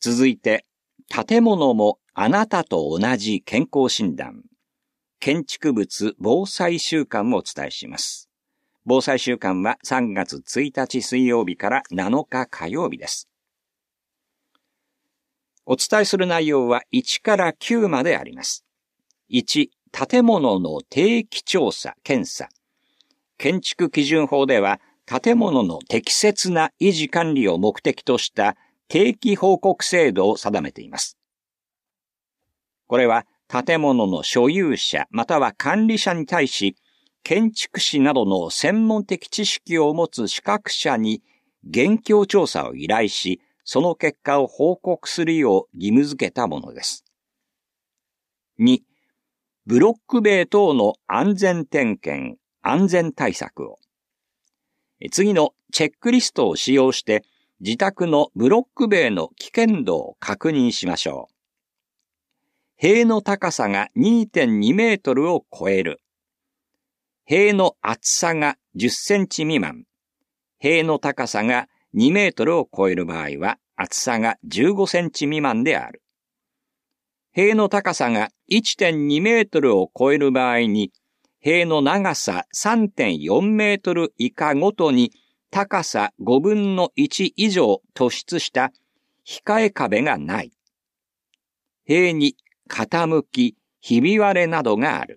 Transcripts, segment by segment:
続いて、建物もあなたと同じ健康診断。建築物防災週間をお伝えします。防災週間は3月1日水曜日から7日火曜日です。お伝えする内容は1から9まであります。1、建物の定期調査・検査。建築基準法では、建物の適切な維持管理を目的とした定期報告制度を定めています。これは建物の所有者または管理者に対し、建築士などの専門的知識を持つ資格者に現況調査を依頼し、その結果を報告するよう義務付けたものです。2、ブロック塀等の安全点検、安全対策を。次のチェックリストを使用して自宅のブロック塀の危険度を確認しましょう。塀の高さが 2.2 メートルを超える。塀の厚さが10センチ未満。塀の高さが2メートルを超える場合は厚さが15センチ未満である。塀の高さが 1.2 メートルを超える場合に、塀の長さ 3.4 メートル以下ごとに高さ5分の1以上突出した控え壁がない。塀に傾き、ひび割れなどがある。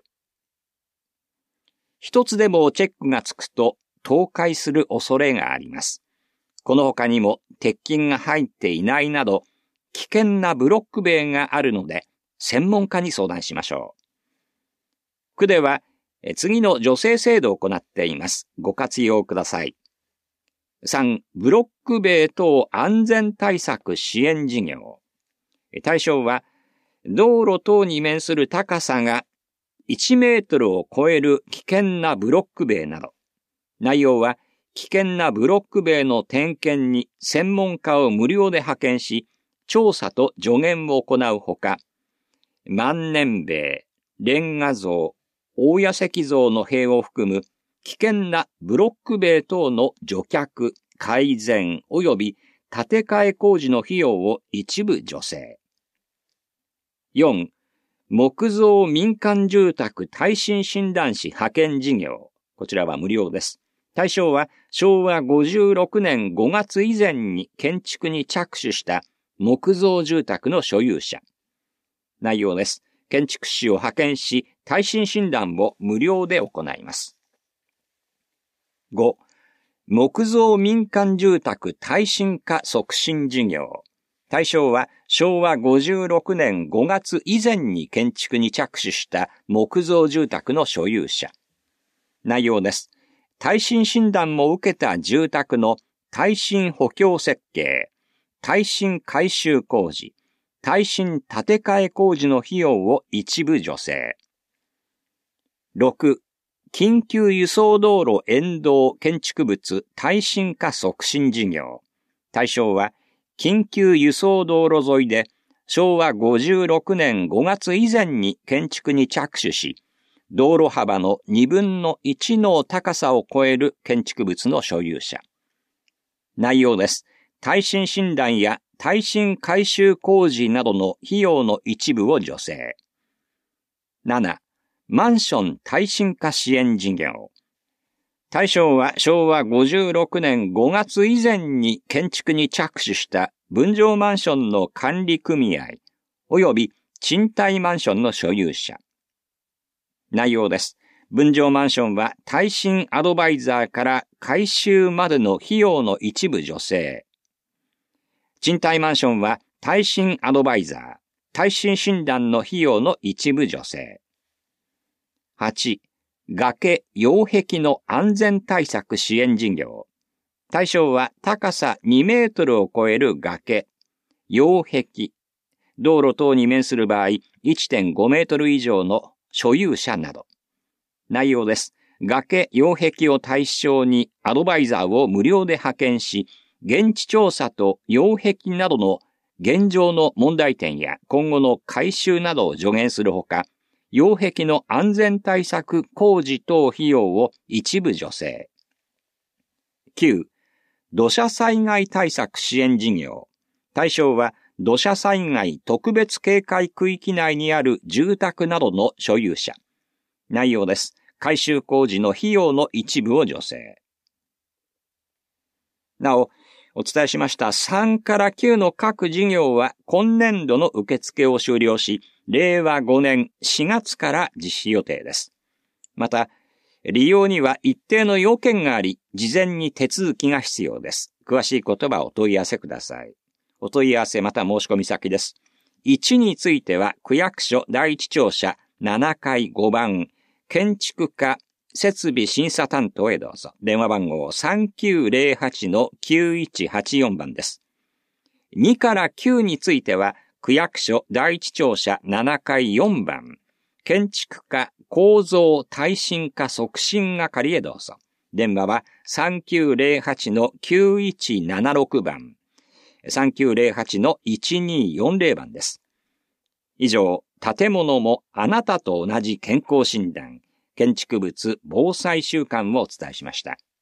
一つでもチェックがつくと倒壊する恐れがあります。この他にも鉄筋が入っていないなど危険なブロック塀があるので専門家に相談しましょう。区では次の助成制度を行っています。ご活用ください。3、ブロック塀等安全対策支援事業。対象は道路等に面する高さが1メートルを超える危険なブロック塀など。内容は危険なブロック塀の点検に専門家を無料で派遣し、調査と助言を行うほか、万年塀、レンガ造、大谷石造の塀を含む危険なブロック塀等の除却、改善及び建て替え工事の費用を一部助成。4、木造民間住宅耐震診断士派遣事業。こちらは無料です。対象は昭和56年5月以前に建築に着手した木造住宅の所有者。内容です。建築士を派遣し、耐震診断を無料で行います。5、木造民間住宅耐震化促進事業。対象は昭和56年5月以前に建築に着手した木造住宅の所有者。内容です。耐震診断も受けた住宅の耐震補強設計、耐震改修工事、耐震建て替え工事の費用を一部助成。6、緊急輸送道路沿道建築物耐震化促進事業。対象は緊急輸送道路沿いで昭和56年5月以前に建築に着手し、道路幅の2分の1の高さを超える建築物の所有者。内容です。耐震診断や耐震改修工事などの費用の一部を助成。7、マンション耐震化支援事業。対象は昭和56年5月以前に建築に着手した分譲マンションの管理組合及び賃貸マンションの所有者。内容です。分譲マンションは耐震アドバイザーから改修までの費用の一部助成。賃貸マンションは耐震アドバイザー、耐震診断の費用の一部助成。8、崖・擁壁の安全対策支援事業。対象は高さ2メートルを超える崖、擁壁、道路等に面する場合 1.5 メートル以上の所有者など。内容です。崖・擁壁を対象にアドバイザーを無料で派遣し、現地調査と擁壁などの現状の問題点や今後の改修などを助言するほか、擁壁の安全対策工事等費用を一部助成。9、土砂災害対策支援事業。対象は土砂災害特別警戒区域内にある住宅などの所有者。内容です。改修工事の費用の一部を助成。なお、お伝えしました3から9の各事業は今年度の受付を終了し、令和5年4月から実施予定です。また、利用には一定の要件があり、事前に手続きが必要です。詳しいことはお問い合わせください。お問い合わせまた申し込み先です。1については区役所第一庁舎7階5番、建築課設備審査担当へどうぞ。電話番号 3908-9184 番です。2から9については区役所第一庁舎7階4番、建築課構造耐震化促進係へどうぞ。電話は 3908-9176 番、3908-1240 番です。以上、建物もあなたと同じ健康診断、建築物防災週間をお伝えしました。